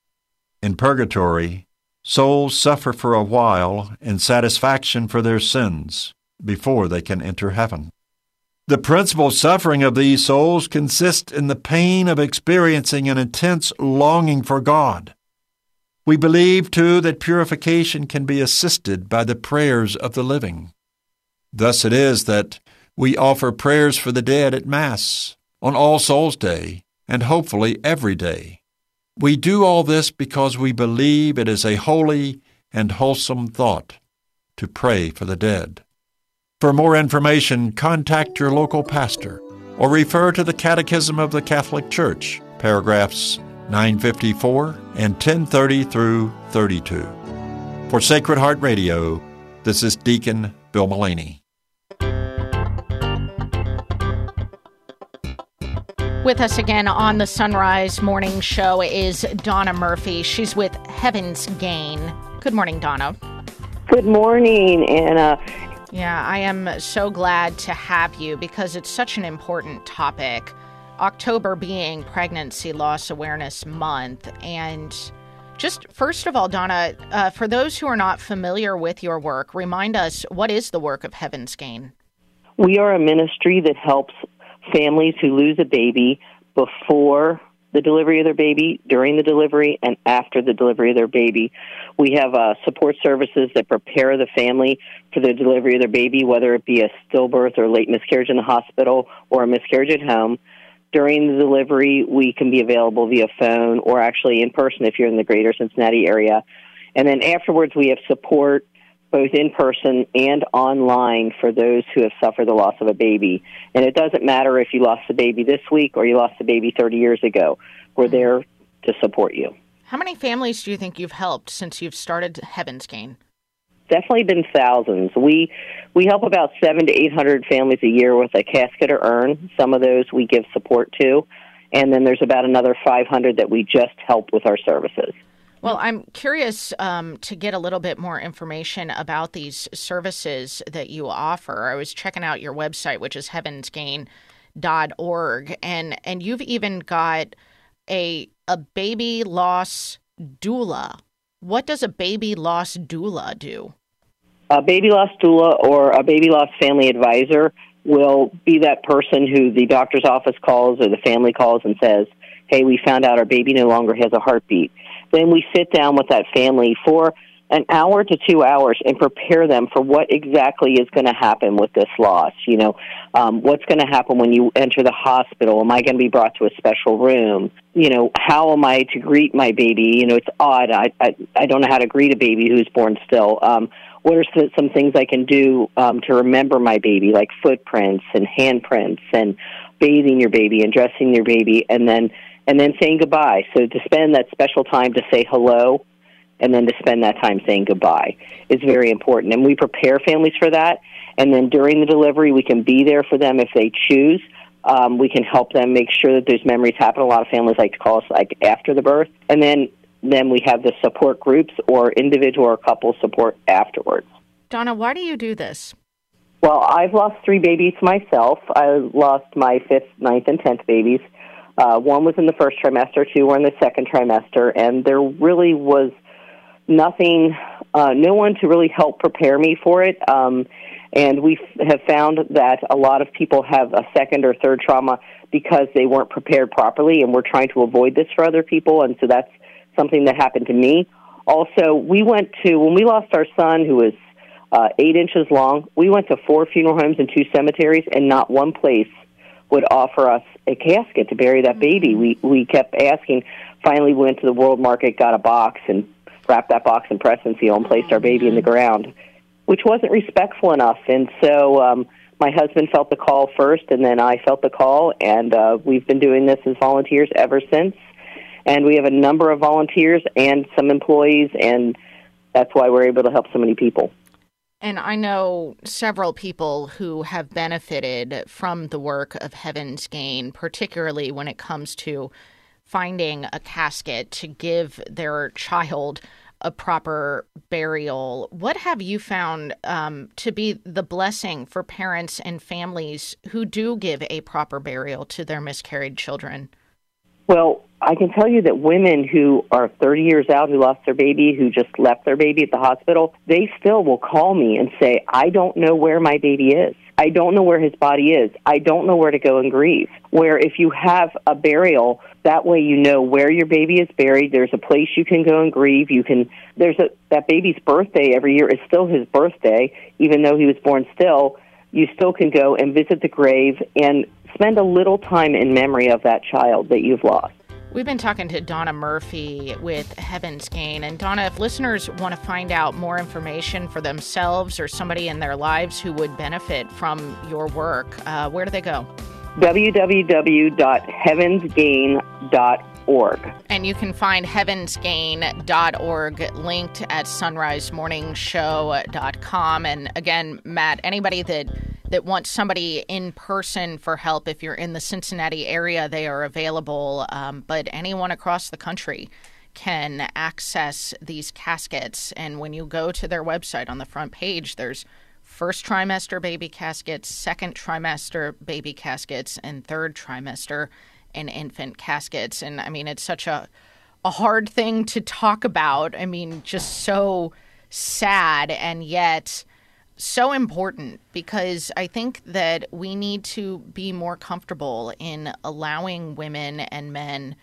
In purgatory, souls suffer for a while in satisfaction for their sins before they can enter heaven. The principal suffering of these souls consists in the pain of experiencing an intense longing for God. We believe, too, that purification can be assisted by the prayers of the living. Thus it is that we offer prayers for the dead at Mass, on All Souls' Day, and hopefully every day. We do all this because we believe it is a holy and wholesome thought to pray for the dead. For more information, contact your local pastor or refer to the Catechism of the Catholic Church, paragraphs nine fifty-four and ten thirty through thirty-two. For Sacred Heart Radio, this is Deacon Bill Mullaney. With us again on the Sunrise Morning Show is Donna Murphy. She's with Heaven's Gain. Good morning, Donna. Good morning, Anna. Yeah, I am so glad to have you because it's such an important topic. October being Pregnancy Loss Awareness Month. And just first of all, Donna, uh, for those who are not familiar with your work, remind us, what is the work of Heaven's Gain? We are a ministry that helps families who lose a baby before the delivery of their baby, during the delivery, and after the delivery of their baby. We have uh, support services that prepare the family for the delivery of their baby, whether it be a stillbirth or late miscarriage in the hospital or a miscarriage at home. During the delivery, we can be available via phone or actually in person if you're in the greater Cincinnati area. And then afterwards, we have support both in person and online for those who have suffered the loss of a baby. And it doesn't matter if you lost the baby this week or you lost the baby thirty years ago. We're there to support you. How many families do you think you've helped since you've started Heaven's Gain? Definitely been thousands. We we help about seven to eight hundred families a year with a casket or urn. Some of those we give support to, and then there's about another five hundred that we just help with our services. Well, I'm curious um, to get a little bit more information about these services that you offer. I was checking out your website, which is heavens gain dot org, and and you've even got a a baby loss doula. What does a baby loss doula do? A baby loss doula or a baby loss family advisor will be that person who the doctor's office calls or the family calls and says, hey, we found out our baby no longer has a heartbeat. Then we sit down with that family for an hour to two hours and prepare them for what exactly is going to happen with this loss. You know, um, what's going to happen when you enter the hospital? Am I going to be brought to a special room? You know, how am I to greet my baby? You know, it's odd. I I, I don't know how to greet a baby who's born still. Um, what are some things I can do um, to remember my baby, like footprints and handprints and bathing your baby and dressing your baby, and then and then saying goodbye. So to spend that special time to say hello and then to spend that time saying goodbye is very important. And we prepare families for that. And then during the delivery, we can be there for them if they choose. Um, we can help them make sure that those memories happen. A lot of families like to call us like after the birth. And then, then we have the support groups or individual or couple support afterwards. Donna, why do you do this? Well, I've lost three babies myself. I lost my fifth, ninth, and tenth babies. Uh, one was in the first trimester, two were in the second trimester, and there really was nothing, uh, no one to really help prepare me for it. Um, and we f- have found that a lot of people have a second or third trauma because they weren't prepared properly, and we're trying to avoid this for other people, and so that's something that happened to me. Also, we went to, when we lost our son, who was uh, eight inches long, we went to four funeral homes and two cemeteries, and not one place would offer us a casket to bury that baby. We we kept asking. Finally, we went to the World Market, got a box, and wrapped that box in Preston seal and placed our baby in the ground, which wasn't respectful enough. And so um, my husband felt the call first, and then I felt the call, and uh, we've been doing this as volunteers ever since. And we have a number of volunteers and some employees, and that's why we're able to help so many people. And I know several people who have benefited from the work of Heaven's Gain, particularly when it comes to finding a casket to give their child a proper burial. What have you found um, to be the blessing for parents and families who do give a proper burial to their miscarried children? Well, I can tell you that women who are thirty years out, who lost their baby, who just left their baby at the hospital, they still will call me and say, I don't know where my baby is. I don't know where his body is. I don't know where to go and grieve. Where if you have a burial, that way you know where your baby is buried. There's a place you can go and grieve. You can. There's a that baby's birthday every year is still his birthday, even though he was born still. You still can go and visit the grave and spend a little time in memory of that child that you've lost. We've been talking to Donna Murphy with Heaven's Gain. And Donna, if listeners want to find out more information for themselves or somebody in their lives who would benefit from your work, uh, where do they go? w w w dot heavens gain dot org. And you can find heavens gain dot org linked at sunrise morning show dot com. And again, Matt, anybody that that wants somebody in person for help, if you're in the Cincinnati area, they are available. Um, but anyone across the country can access these caskets. And when you go to their website on the front page, there's first trimester baby caskets, second trimester baby caskets, and third trimester and infant caskets. And I mean, it's such a, a hard thing to talk about. I mean, just so sad and yet so important, because I think that we need to be more comfortable in allowing women and men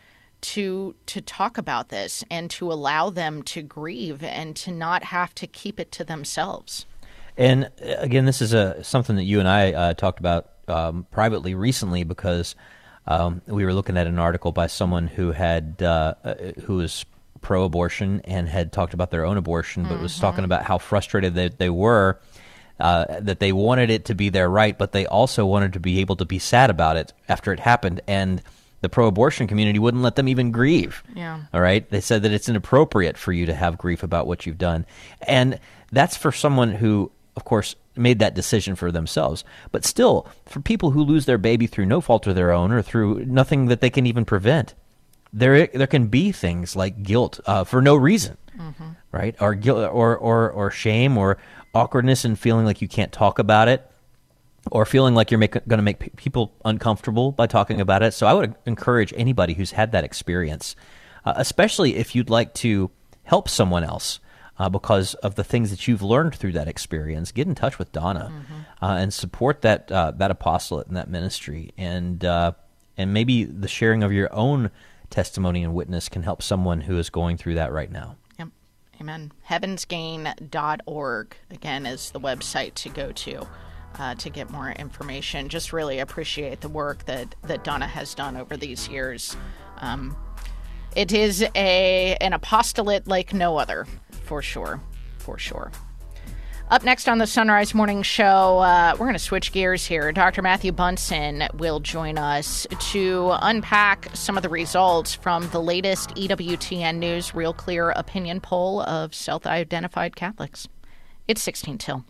to to talk about this and to allow them to grieve and to not have to keep it to themselves. And again, this is a something that you and I uh, talked about um, privately recently, because um, we were looking at an article by someone who had uh, who was pro-abortion and had talked about their own abortion, but mm-hmm. was talking about how frustrated they, they were, uh, that they wanted it to be their right, but they also wanted to be able to be sad about it after it happened. And the pro-abortion community wouldn't let them even grieve. Yeah. All right. They said that it's inappropriate for you to have grief about what you've done. And that's for someone who, of course, made that decision for themselves. But still, for people who lose their baby through no fault of their own or through nothing that they can even prevent, there there can be things like guilt uh, for no reason, mm-hmm. right? Or guilt, or, or or shame, or awkwardness, and feeling like you can't talk about it, or feeling like you're going to make p- people uncomfortable by talking about it. So I would encourage anybody who's had that experience, uh, especially if you'd like to help someone else uh, because of the things that you've learned through that experience, get in touch with Donna mm-hmm. uh, and support that uh, that apostolate and that ministry. And uh, and maybe the sharing of your own testimony and witness can help someone who is going through that right now. Yep. Amen. heavens gain dot org, again, is the website to go to. Uh, to get more information. Just really appreciate the work that, that Donna has done over these years. Um, it is a an apostolate like no other, for sure, for sure. Up next on the Sunrise Morning Show, uh, we're going to switch gears here. Doctor Matthew Bunson will join us to unpack some of the results from the latest E W T N News Real Clear opinion poll of self-identified Catholics. It's sixteen till.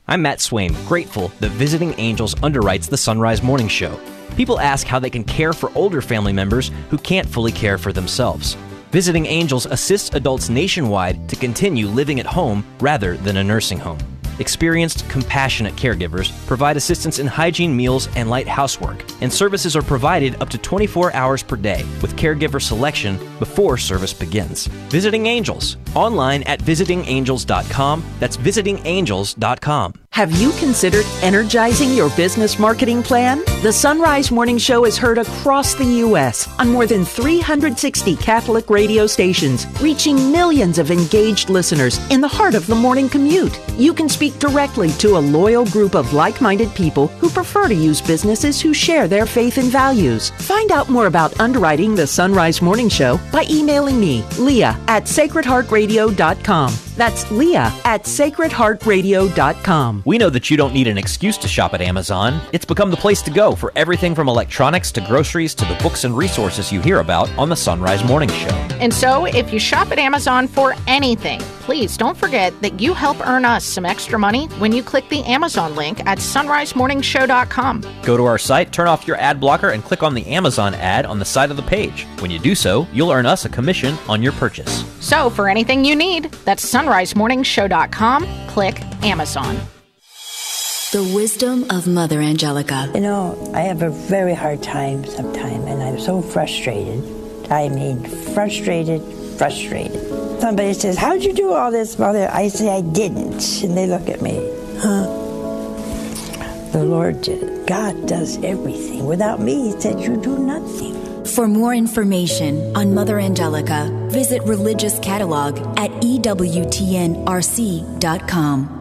I'm Matt Swain, grateful that Visiting Angels underwrites the Sunrise Morning Show. People ask how they can care for older family members who can't fully care for themselves. Visiting Angels assists adults nationwide to continue living at home rather than a nursing home. Experienced, compassionate caregivers provide assistance in hygiene, meals, and light housework, and services are provided up to twenty-four hours per day with caregiver selection before service begins. Visiting Angels, online at visiting angels dot com. That's visiting angels dot com. Have you considered energizing your business marketing plan? The Sunrise Morning Show is heard across the U S on more than three hundred sixty Catholic radio stations, reaching millions of engaged listeners in the heart of the morning commute. You can speak directly to a loyal group of like-minded people who prefer to use businesses who share their faith and values. Find out more about underwriting the Sunrise Morning Show by emailing me, Leah, at sacred heart radio dot com. That's Leah at sacred heart radio dot com. We know that you don't need an excuse to shop at Amazon. It's become the place to go for everything from electronics to groceries to the books and resources you hear about on the Sunrise Morning Show. And so, if you shop at Amazon for anything, please don't forget that you help earn us some extra money when you click the Amazon link at sunrise morning show dot com. Go to our site, turn off your ad blocker, and click on the Amazon ad on the side of the page. When you do so, you'll earn us a commission on your purchase. So, for anything you need, that's sunrise morning show dot com. Click Amazon. The wisdom of Mother Angelica. You know, I have a very hard time sometimes, and I'm so frustrated. I mean, frustrated, frustrated. Somebody says, how'd you do all this, Mother? I say, I didn't. And they look at me, huh? The Lord did. God does everything. Without me, He said, you do nothing. For more information on Mother Angelica, visit Religious Catalog at E W T N R C dot com.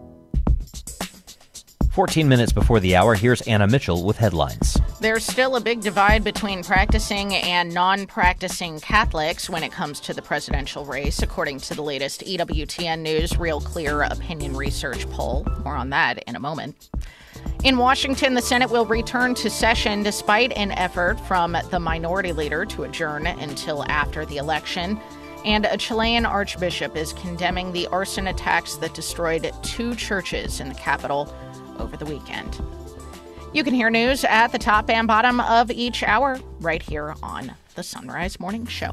fourteen minutes before the hour, here's Anna Mitchell with headlines. There's still a big divide between practicing and non-practicing Catholics when it comes to the presidential race, according to the latest E W T N News Real Clear Opinion Research poll. More on that in a moment. In Washington, the Senate will return to session despite an effort from the minority leader to adjourn until after the election. And a Chilean archbishop is condemning the arson attacks that destroyed two churches in the capital over the weekend. You can hear news at the top and bottom of each hour right here on the Sunrise Morning Show.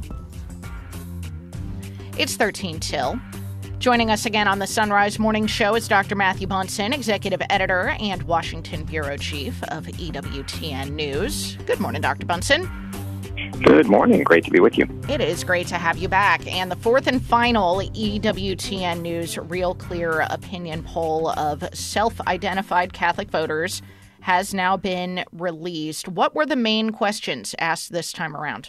It's thirteen till. Joining us again on the Sunrise Morning Show is Doctor Matthew Bunson, Executive Editor and Washington Bureau Chief of E W T N News. Good morning, Doctor Bunson. Good morning. Great to be with you. It is great to have you back. And the fourth and final E W T N News Real Clear Opinion poll of self-identified Catholic voters has now been released. What were the main questions asked this time around?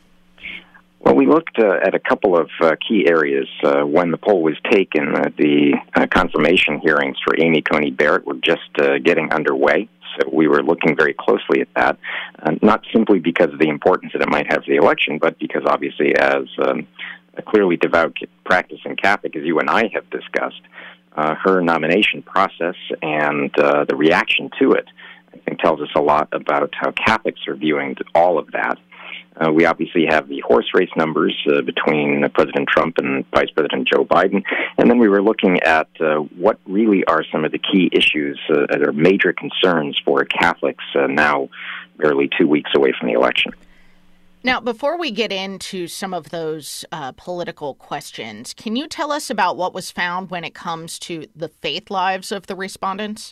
Well, we looked uh, at a couple of uh, key areas. Uh, when the poll was taken, uh, the uh, confirmation hearings for Amy Coney Barrett were just uh, getting underway. So we were looking very closely at that, uh, not simply because of the importance that it might have to the election, but because obviously as um, a clearly devout practicing Catholic, as you and I have discussed, uh, her nomination process and uh, the reaction to it, I think, tells us a lot about how Catholics are viewing all of that. Uh, we obviously have the horse race numbers uh, between President Trump and Vice President Joe Biden. And then we were looking at uh, what really are some of the key issues uh, that are major concerns for Catholics uh, now barely two weeks away from the election. Now, before we get into some of those uh, political questions, can you tell us about what was found when it comes to the faith lives of the respondents?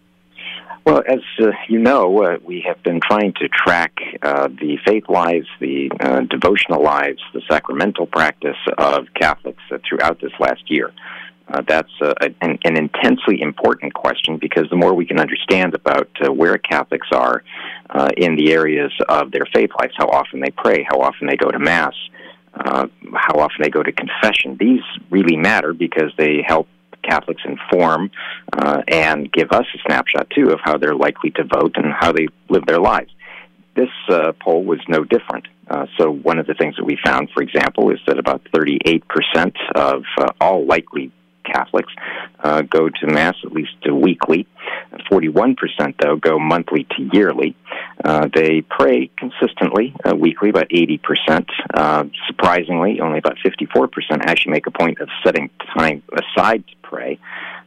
Well, as uh, you know, uh, we have been trying to track uh, the faith lives, the uh, devotional lives, the sacramental practice of Catholics uh, throughout this last year. Uh, that's uh, an, an intensely important question because the more we can understand about uh, where Catholics are uh, in the areas of their faith lives, how often they pray, how often they go to Mass, uh, how often they go to confession, these really matter because they help Catholics inform uh, and give us a snapshot, too, of how they're likely to vote and how they live their lives. This uh, poll was no different. Uh, so one of the things that we found, for example, is that about thirty-eight percent of uh, all likely Catholics uh, go to Mass at least weekly. forty-one percent, though, go monthly to yearly. Uh, they pray consistently, uh, weekly, about eighty percent. Uh, surprisingly, only about fifty-four percent actually make a point of setting time aside to pray.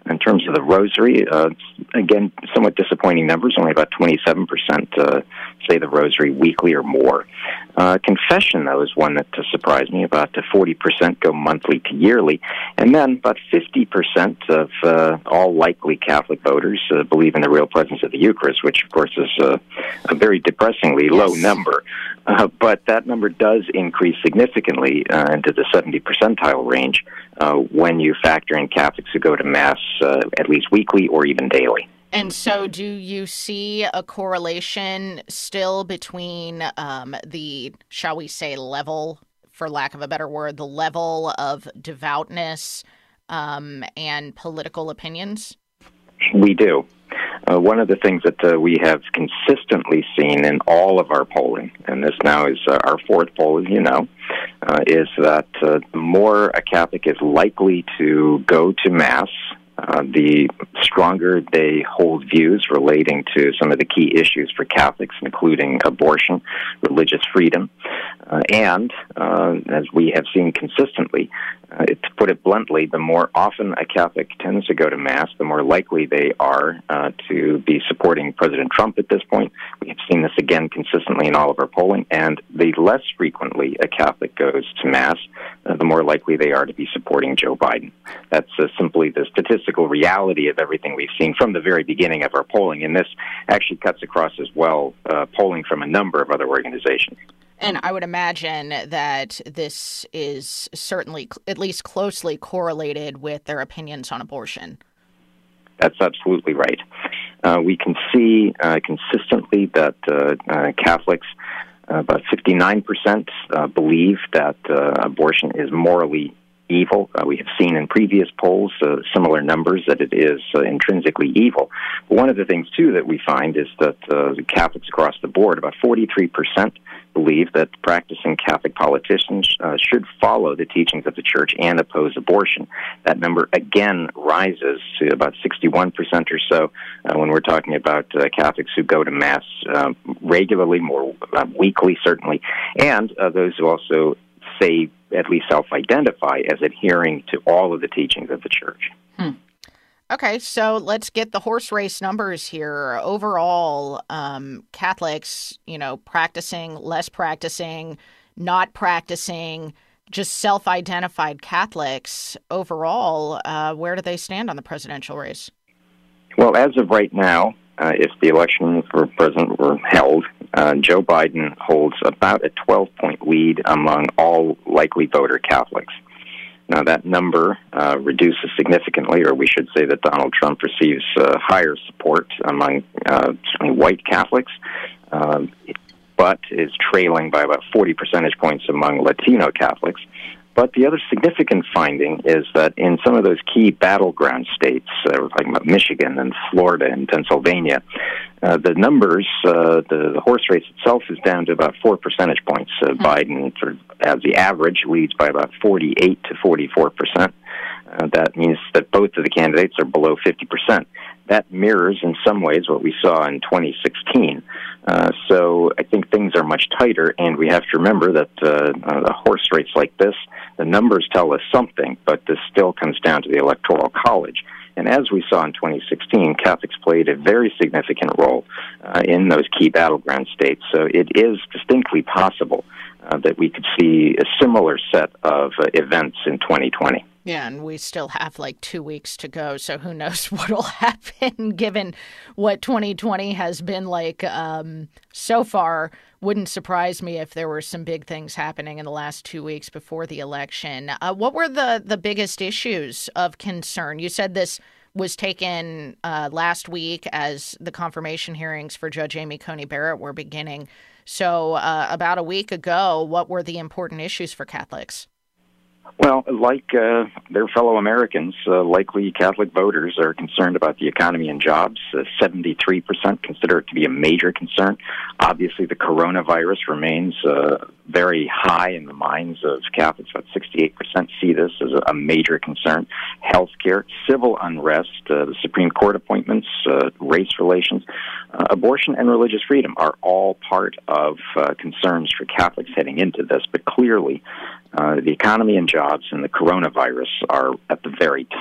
In terms of the rosary, uh, again, somewhat disappointing numbers. Only about twenty-seven percent uh, say the rosary weekly or more. Uh, confession, though, is one that uh, surprised me. About uh, forty percent go monthly to yearly. And then about fifty percent of uh, all likely Catholic voters uh, believe in the real presence of the Eucharist, which, of course, is uh, a very depressingly low yes. number. Uh, but that number does increase significantly uh, into the seventy percentile range uh, when you factor in Catholics who go to Mass uh, at least weekly or even daily. And so do you see a correlation still between um, the, shall we say, level, for lack of a better word, the level of devoutness um, and political opinions? We do. Uh, one of the things that uh, we have consistently seen in all of our polling, and this now is uh, our fourth poll, as you know, uh, is that uh, the more a Catholic is likely to go to Mass, uh, the stronger they hold views relating to some of the key issues for Catholics, including abortion, religious freedom, uh, and, uh, as we have seen consistently, Uh, to put it bluntly, the more often a Catholic tends to go to Mass, the more likely they are uh, to be supporting President Trump at this point. We have seen this again consistently in all of our polling. And the less frequently a Catholic goes to Mass, uh, the more likely they are to be supporting Joe Biden. That's uh, simply the statistical reality of everything we've seen from the very beginning of our polling. And this actually cuts across as well uh, polling from a number of other organizations. And I would imagine that this is certainly at least closely correlated with their opinions on abortion. That's absolutely right. Uh, we can see uh, consistently that uh, uh, Catholics, uh, about fifty-nine percent, uh, believe that uh, abortion is morally evil. Uh, we have seen in previous polls uh, similar numbers that it is uh, intrinsically evil. But one of the things, too, that we find is that uh, the Catholics across the board, about forty-three percent, believe that practicing Catholic politicians uh, should follow the teachings of the Church and oppose abortion. That number, again, rises to about sixty-one percent or so uh, when we're talking about uh, Catholics who go to Mass uh, regularly, more uh, weekly, certainly, and uh, those who also say, at least self-identify as adhering to all of the teachings of the Church. Hmm. Okay, so let's get the horse race numbers here. Overall, um, Catholics, you know, practicing, less practicing, not practicing, just self-identified Catholics, overall, uh, where do they stand on the presidential race? Well, as of right now, uh, if the election for president were held, uh, Joe Biden holds about a twelve-point lead among all likely voter Catholics. Now, that number uh, reduces significantly, or we should say that Donald Trump receives uh, higher support among uh, certainly white Catholics, uh, but is trailing by about forty percentage points among Latino Catholics. But the other significant finding is that in some of those key battleground states, uh, we're talking about Michigan and Florida and Pennsylvania, uh, the numbers, uh, the, the horse race itself is down to about four percentage points. Uh, mm-hmm. Biden, sort of, as the average, leads by about forty-eight to forty-four percent. Uh, that means that both of the candidates are below fifty percent. That mirrors, in some ways, what we saw in twenty sixteen. Uh, so I think things are much tighter, and we have to remember that uh, a horse race like this, the numbers tell us something, but this still comes down to the Electoral College. And as we saw in twenty sixteen, Catholics played a very significant role uh, in those key battleground states. So it is distinctly possible uh, that we could see a similar set of uh, events in twenty twenty. Yeah, and we still have like two weeks to go, so who knows what will happen given what twenty twenty has been like um, so far. Wouldn't surprise me if there were some big things happening in the last two weeks before the election. Uh, what were the, the biggest issues of concern? You said this was taken uh, last week as the confirmation hearings for Judge Amy Coney Barrett were beginning. So uh, about a week ago, what were the important issues for Catholics? Well, like uh, their fellow Americans, uh, likely Catholic voters are concerned about the economy and jobs. Uh, seventy-three percent consider it to be a major concern. Obviously, the coronavirus remains uh, very high in the minds of Catholics. About sixty-eight percent see this as a major concern. Healthcare, civil unrest, uh, the Supreme Court appointments, uh, race relations, uh, abortion, and religious freedom are all part of uh, concerns for Catholics heading into this. But clearly, uh, the economy and jobs and the coronavirus are at the very top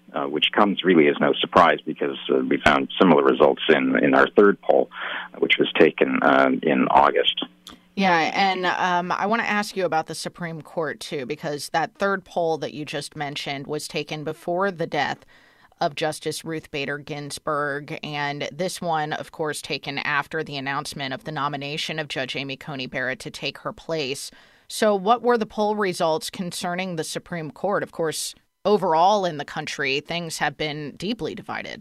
uh, which comes really as no surprise because uh, we found similar results in, in our third poll, which was taken uh, in August. Yeah, and um, I want to ask you about the Supreme Court, too, because that third poll that you just mentioned was taken before the death of Justice Ruth Bader Ginsburg, and this one, of course, taken after the announcement of the nomination of Judge Amy Coney Barrett to take her place. So what were the poll results concerning the Supreme Court? Of course, overall in the country, things have been deeply divided.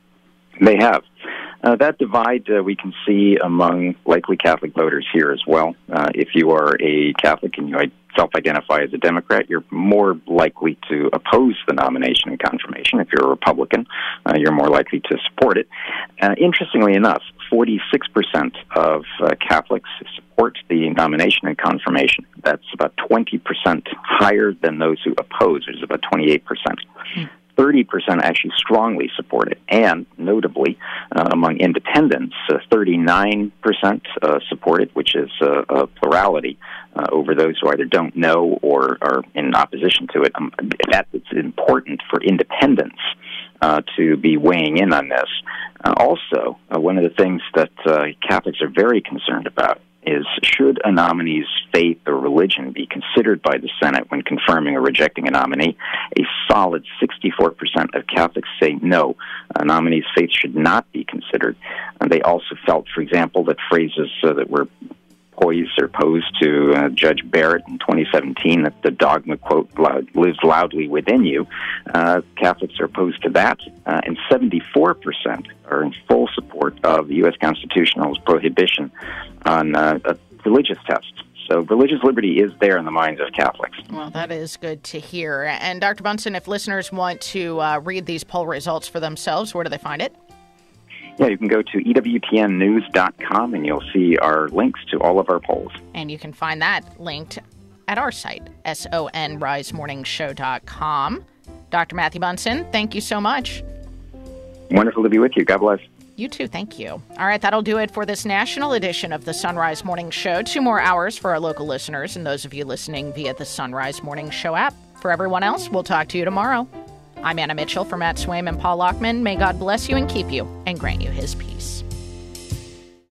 They have. Uh, that divide uh, we can see among likely Catholic voters here as well. Uh, if you are a Catholic and you self-identify as a Democrat, you're more likely to oppose the nomination and confirmation. If you're a Republican, uh, you're more likely to support it. Uh, interestingly enough, forty-six percent of uh, Catholics support the nomination and confirmation. That's about twenty percent higher than those who oppose, which is about twenty-eight percent. Hmm. thirty percent actually strongly support it, and notably, uh, among independents, uh, thirty-nine percent uh, support it, which is uh, a plurality uh, over those who either don't know or are in opposition to it. Um, that it's important for independents uh, to be weighing in on this. Uh, also, uh, one of the things that uh, Catholics are very concerned about is should a nominee's faith or religion be considered by the Senate when confirming or rejecting a nominee? A solid sixty-four percent of Catholics say no, a nominee's faith should not be considered. And they also felt, for example, that phrases uh, that were poised or posed to uh, Judge Barrett in twenty seventeen, that the dogma, quote, loud, lives loudly within you, uh, Catholics are opposed to that, uh, and seventy-four percent are in full support of the U S Constitutional's prohibition on uh, uh, religious tests. So religious liberty is there in the minds of Catholics. Well, that is good to hear. And Doctor Bunson, if listeners want to uh, read these poll results for themselves, where do they find it? Yeah, you can go to E W T N news dot com and you'll see our links to all of our polls. And you can find that linked at our site, son rise morning show dot com. Doctor Matthew Bunson, thank you so much. Wonderful to be with you. God bless. You too. Thank you. All right, that'll do it for this national edition of the Sunrise Morning Show. Two more hours for our local listeners and those of you listening via the Sunrise Morning Show app. For everyone else, we'll talk to you tomorrow. I'm Anna Mitchell for Matt Swaim and Paul Lockman. May God bless you and keep you and grant you his peace.